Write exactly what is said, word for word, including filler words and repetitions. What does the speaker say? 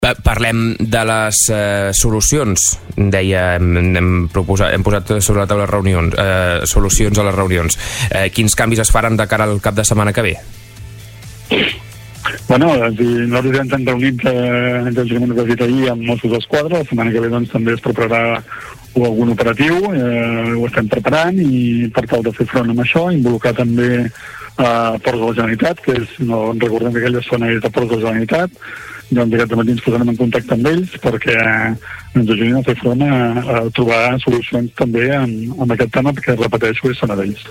Parlem de les eh, solucions. Deia, hem, hem, proposat, hem posat sobre la taula reunions, eh, solucions a les reunions. Eh, quins canvis es faran de cara al cap de setmana que ve? Bueno, nosaltres ja ens hem reunit eh, ens hem reunit ahir amb Mossos d'Esquadra. La setmana que ve doncs, també es prepararà algun operatiu, eh, ho estem preparant, i per tal de fer front amb això, involucrar també a Ports de la Generalitat, que és, no recordem que aquella zona és de Ports de la Generalitat. Doncs aquest matí ens posarem en contacte amb ells perquè ens ajudin a fer front a, a trobar solucions també en, en aquest tema, perquè, repeteixo, és zona d'ells.